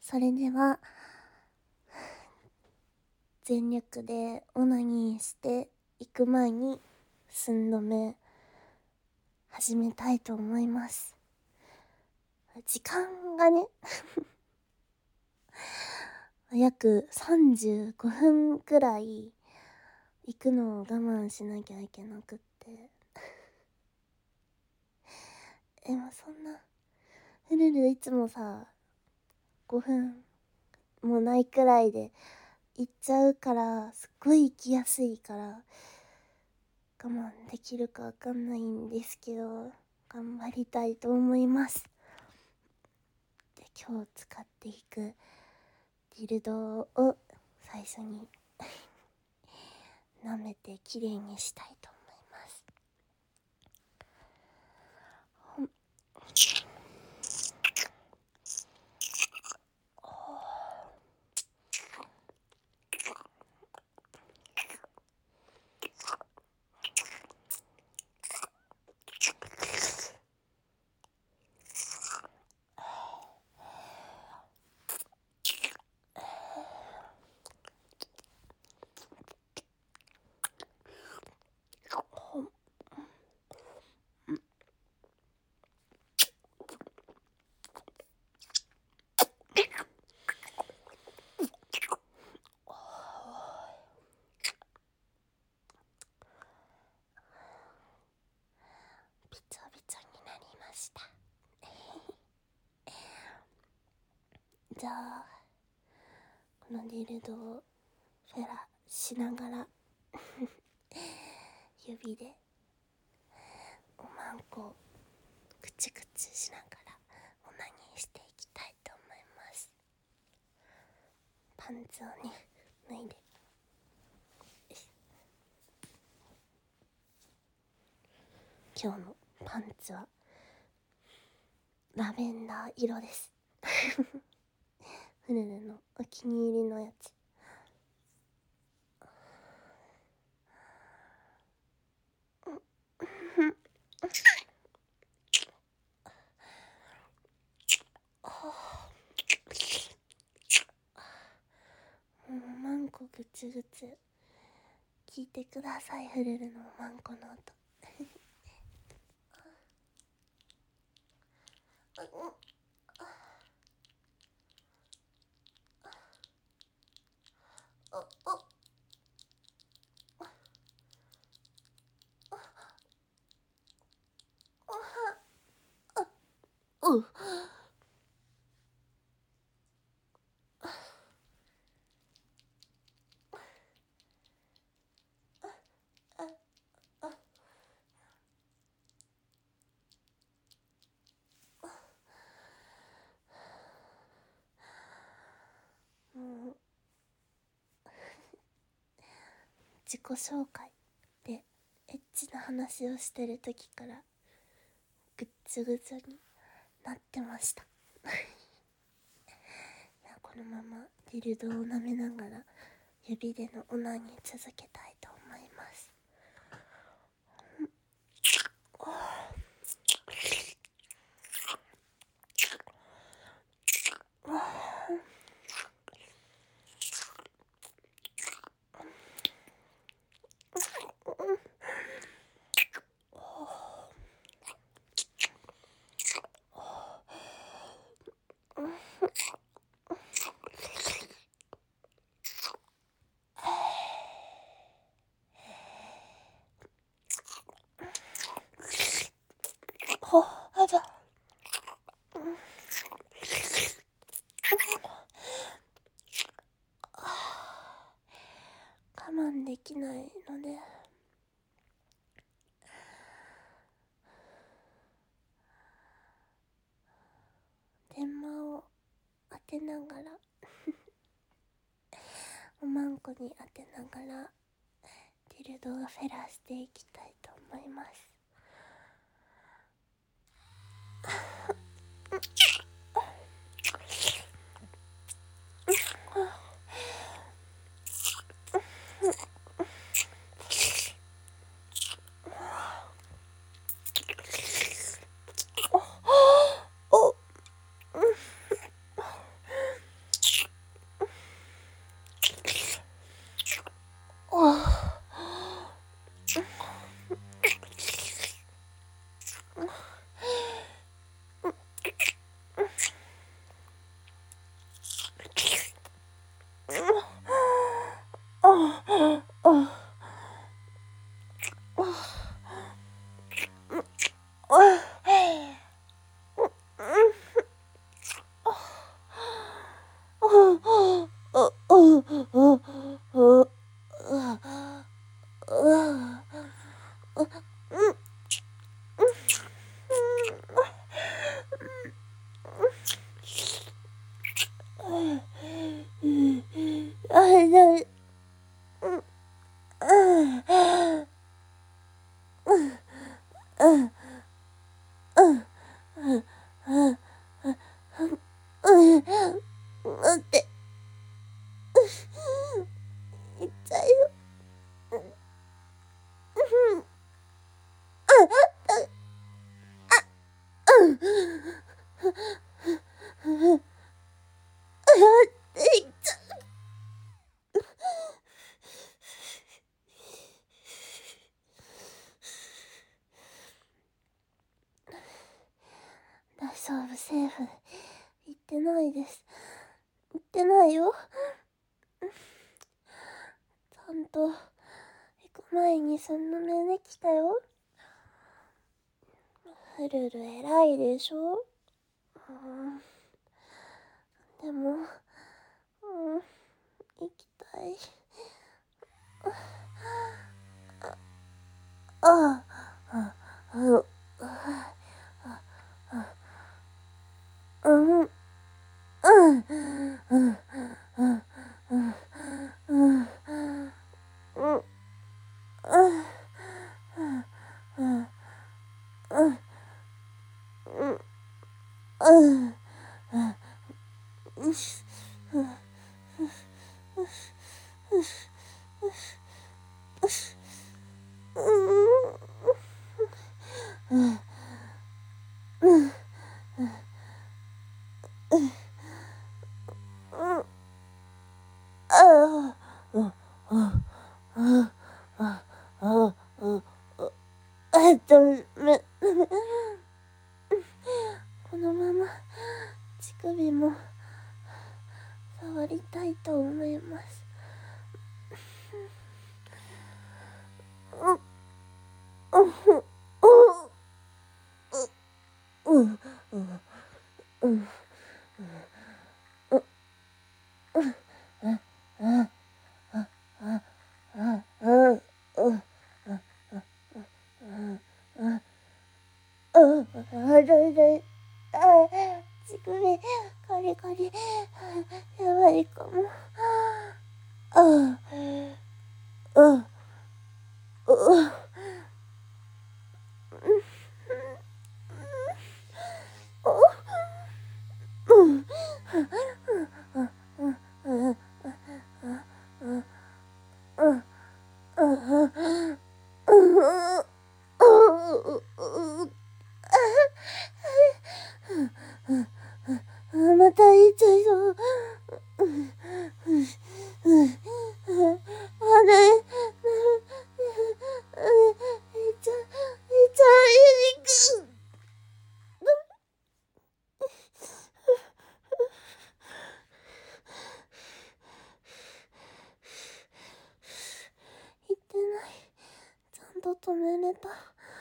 それでは全力でオナニーしていく前に寸止め始めたいと思います。時間がね約35分くらい行くのを我慢しなきゃいけなくってもうそんなフルルいつもさ5分もないくらいで行っちゃうからすっごい行きやすいから我慢できるかわかんないんですけど頑張りたいと思います。で今日使っていくディルドを最初に舐めてきれいにしたいと思います。びちょびちょになりましたじゃあこのディルドをフェラしながら指でおまんこをくちくちしながらオナニーしていきたいと思います。パンツをね脱いで今日のパンツはラベンダー色ですフルルのお気に入りのやつもうおまんこぐつぐつ聞いてください。フルルのおまんこの音うもう自己紹介でエッチな話をしてる時からぐっつぐつになってましたいやこのままディルドを舐めながら指でのオナニー続けたいと思います。あじゃ我慢できないので電話を当てながらおまんこに当てながらディルドをフェラしていきたいと思います。 セーフ。行ってないです。行ってないよ。ちゃんと行く前にその目で来たよ。フルル偉いでしょ。でも、行きたい。ああ、うん、うん、うん、うん、うん、うん、め、このまま乳首も触りたいと思います。乳首カリカリ、やばいかも。また言っちゃいそう。言ってない。ちゃんと止めれた。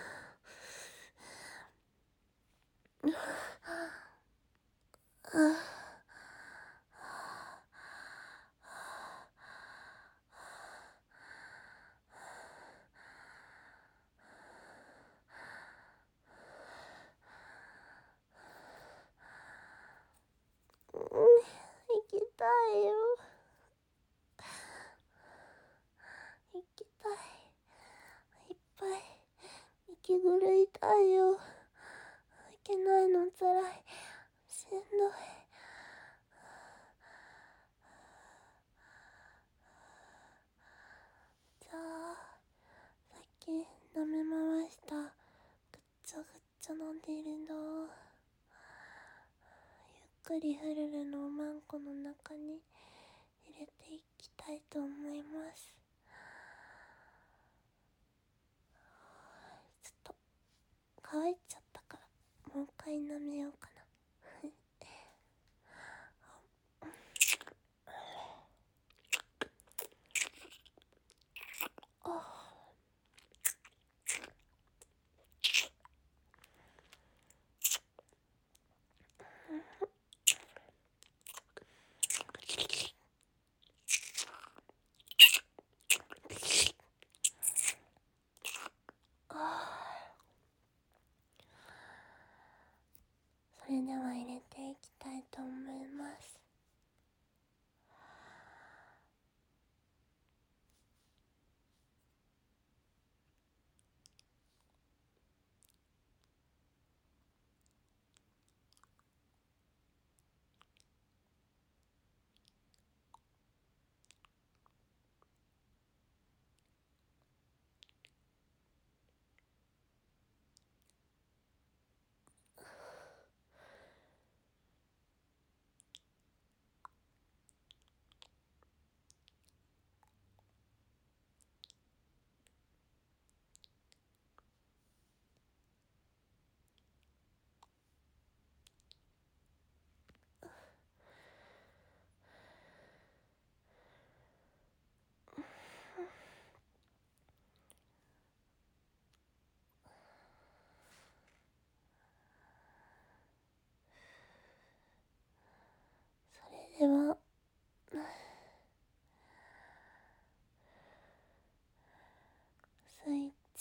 行きたいよ。行きたい。いっぱい息狂いたいよ。行けないのつらい。しんどい。じゃあ、さっき舐め回したぐっちゃぐっちゃ飲んでいるのをゆっくりフルルのおまんこの中に入れていきたいと思います。ちょっと乾いちゃったからもう一回舐めようかな。そ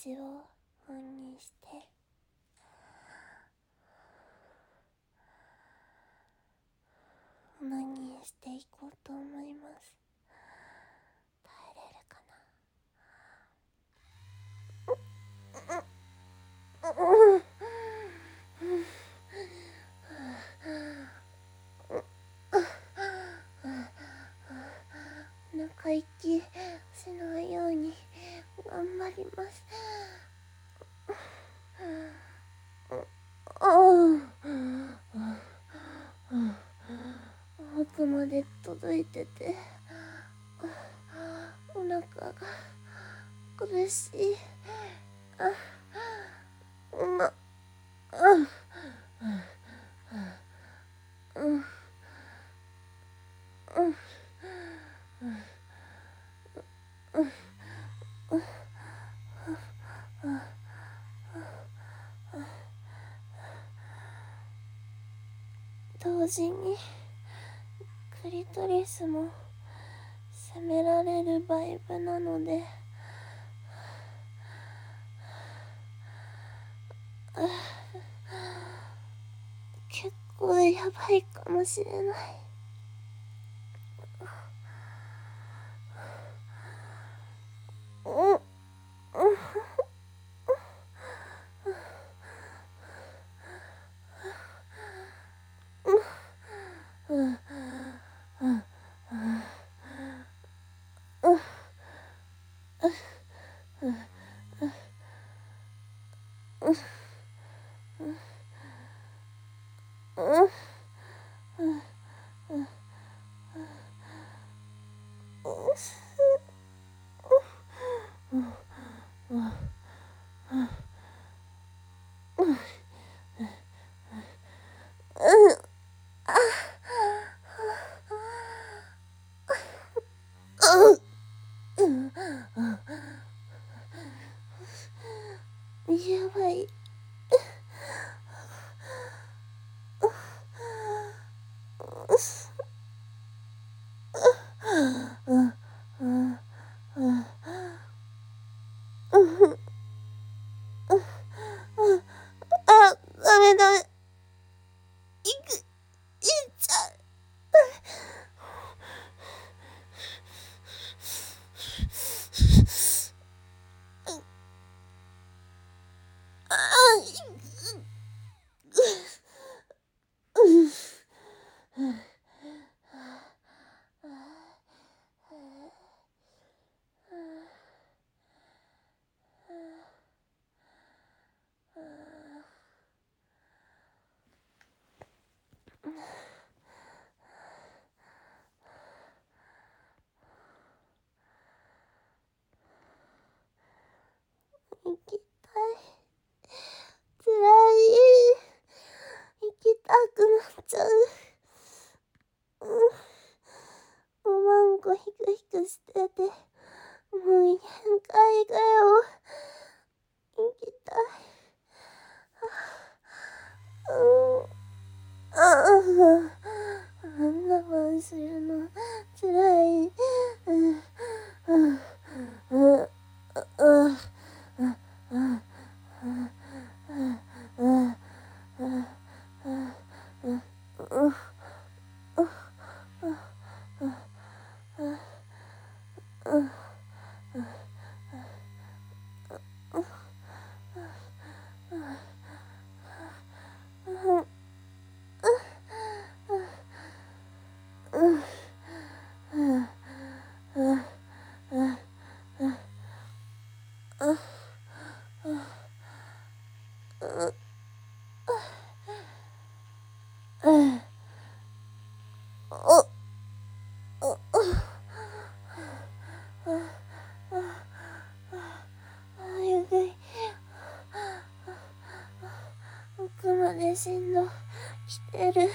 ちをオンにしてオナニーしていこうと思います。耐えれるかな。お腹息しないように頑張ります。奥まで届いててお腹が苦しい。同時にクリトリスも責められるバイブなので結構やばいかもしれない。やばい。ダメダメ。いっちゃう。行きたい。つらい。行きたくなっちゃう。おまんこひくひくしててもう限界だよ。行きたい。我慢するのつらい。奥まで振動きてる。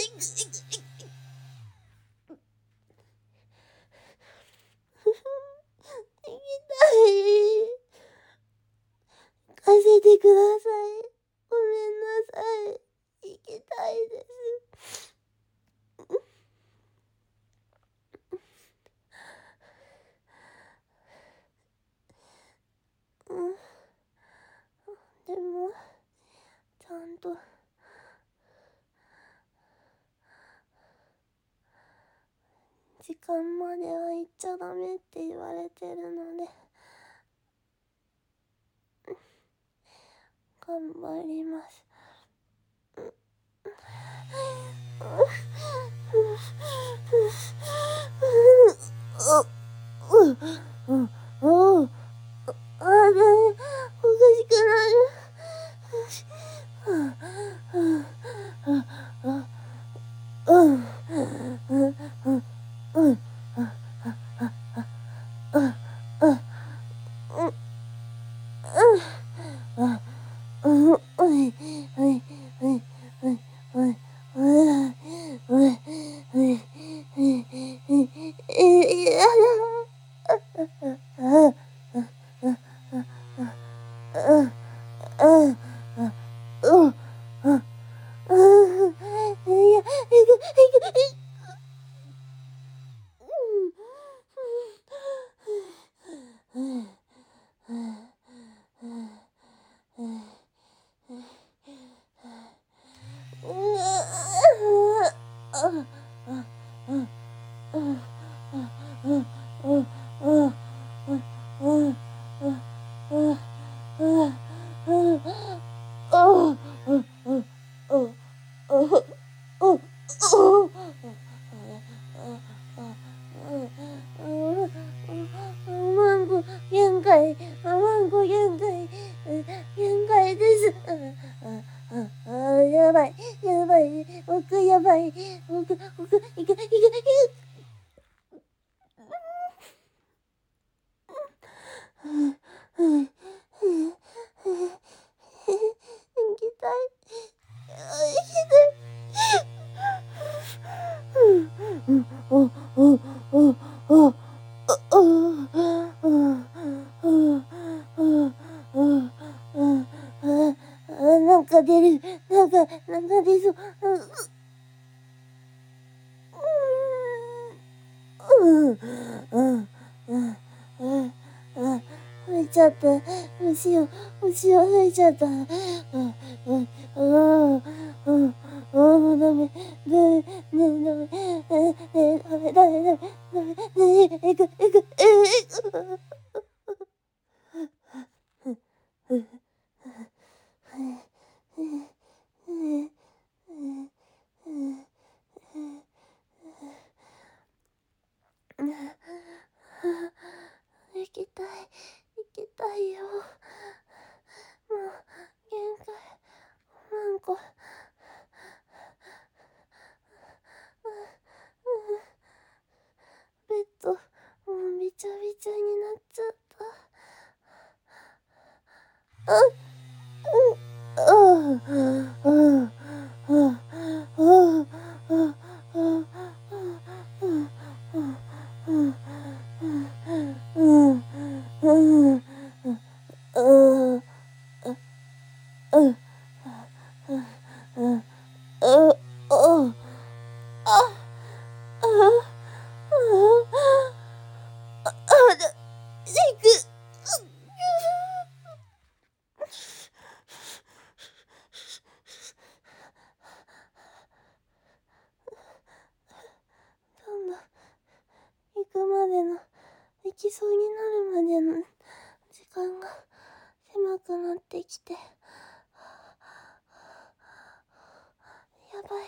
行かせてください。ごめんなさい。行きたいです。でもちゃんと時間までは行っちゃダメって言われてるので頑張ります。あれおかしくなる。限界、限界です。やばい、僕やばい、僕、いけ。行きたい。なんか出る。なんか出そう。吹いちゃった。虫を吹いちゃった。もうダメ。 限界。なんかベッドもうびちゃびちゃになっちゃった。行くまでの行きそうになるまでの時間が狭くなってきて、やばい。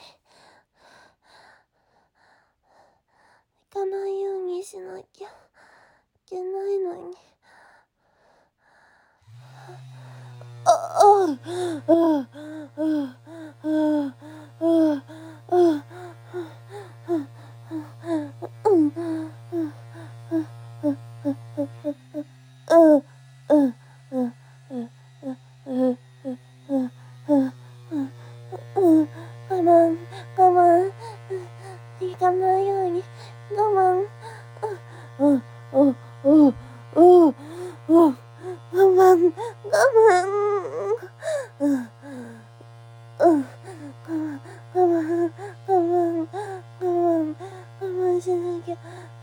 行かないようにしなきゃいけないのに。我慢我慢、行かないように我慢。我慢我慢しなきゃ。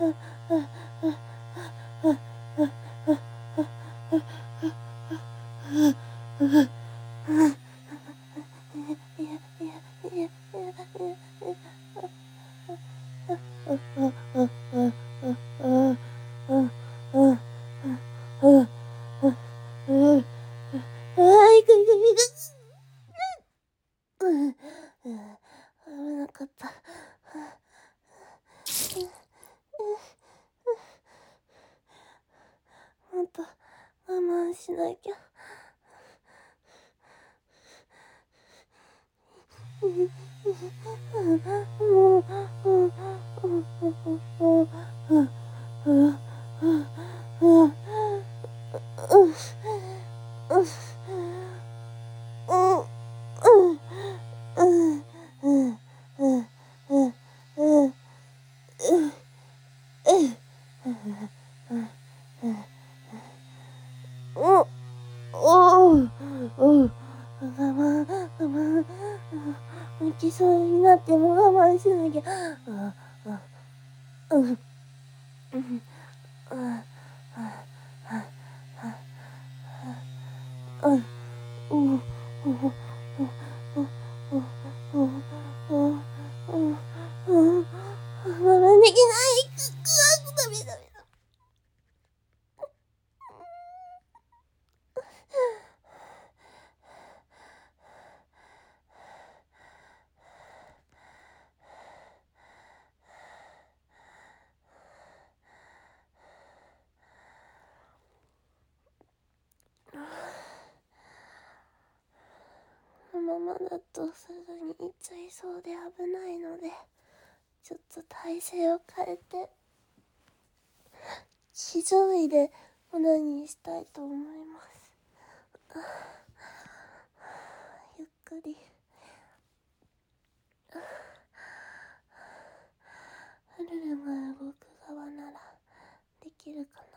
危なかった。もっと我慢しなきゃ。行きそうになっても我慢しなきゃ。我慢できない。ダメダメだ。このままだとすぐに行っちゃいそうで危ないので、ちょっと体勢を変えて非常位でオナニーしたいと思います。ゆっくり。ルルが動く側ならできるかな。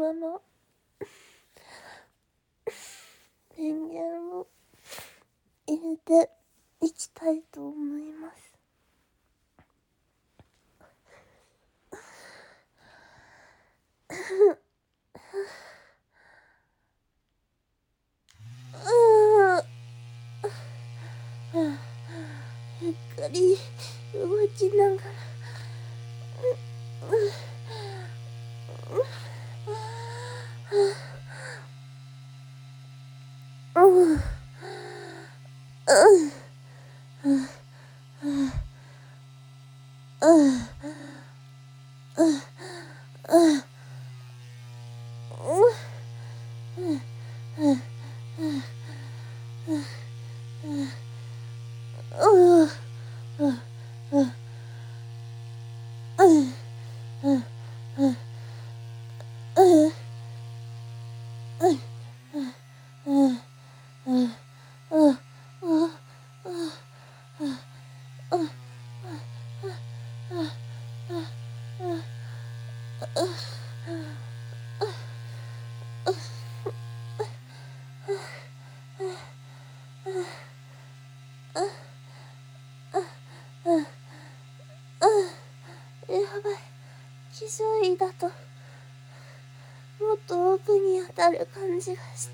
場の電源を入れていきたいと思います。ゆっくり動きながらやばい、気象医だともっと奥に当たる感じがして、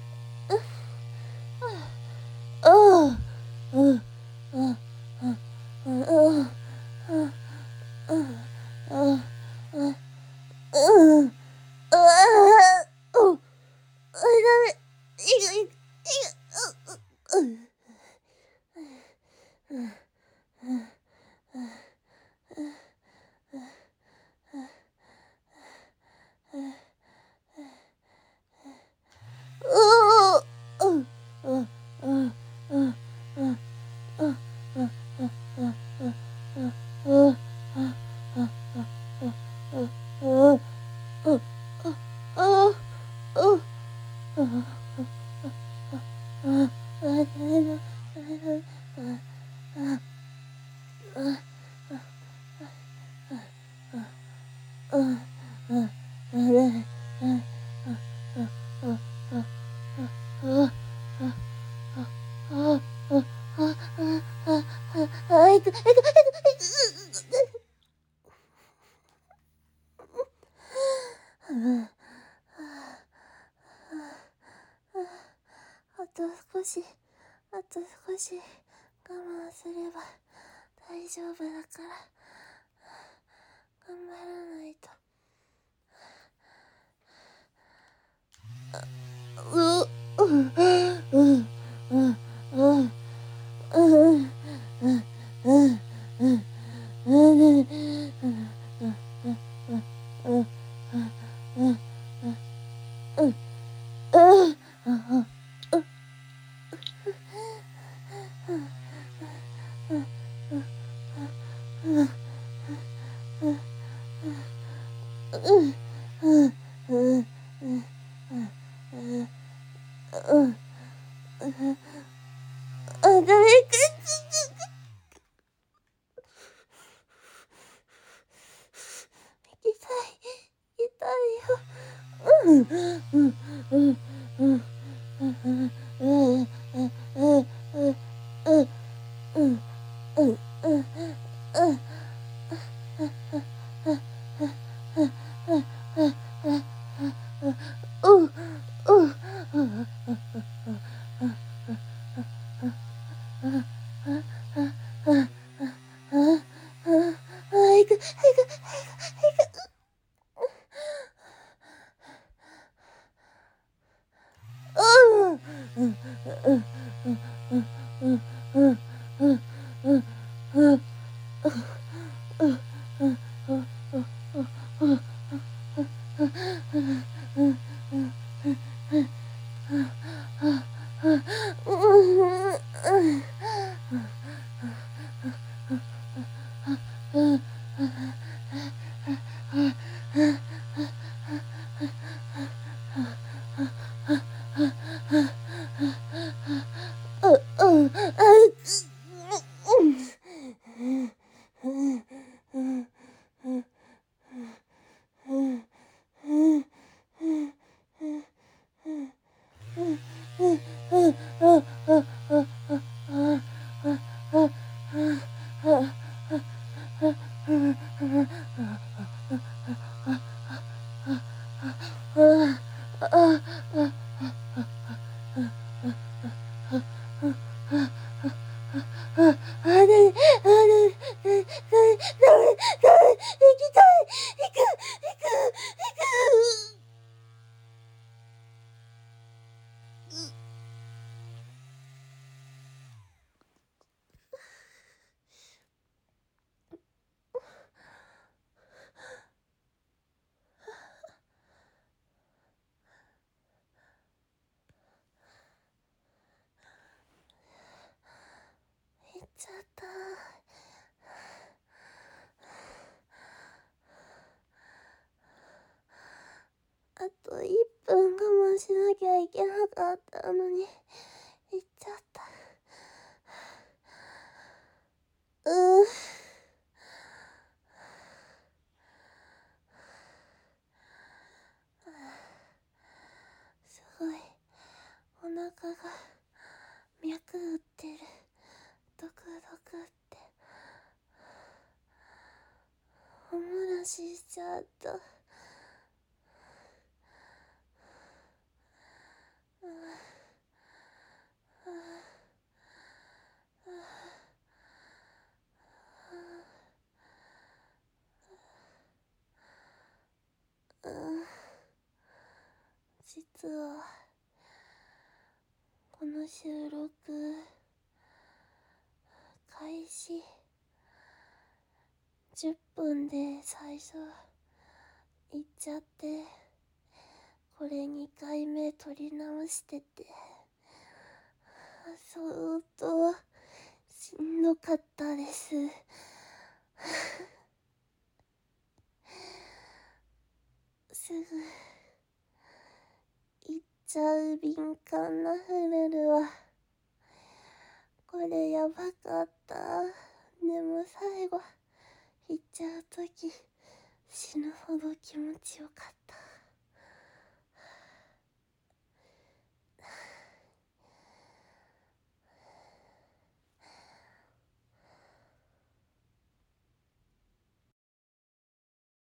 あと少し我慢すれば大丈夫だから頑張らないと。 ちゃった。実はこの収録開始10分で最初行っちゃって、これ2回目撮り直してて、相当しんどかったです。すぐ行っちゃう敏感なフルルは、これやばかった。でも最後行っちゃうとき死ぬほど気持ちよかった。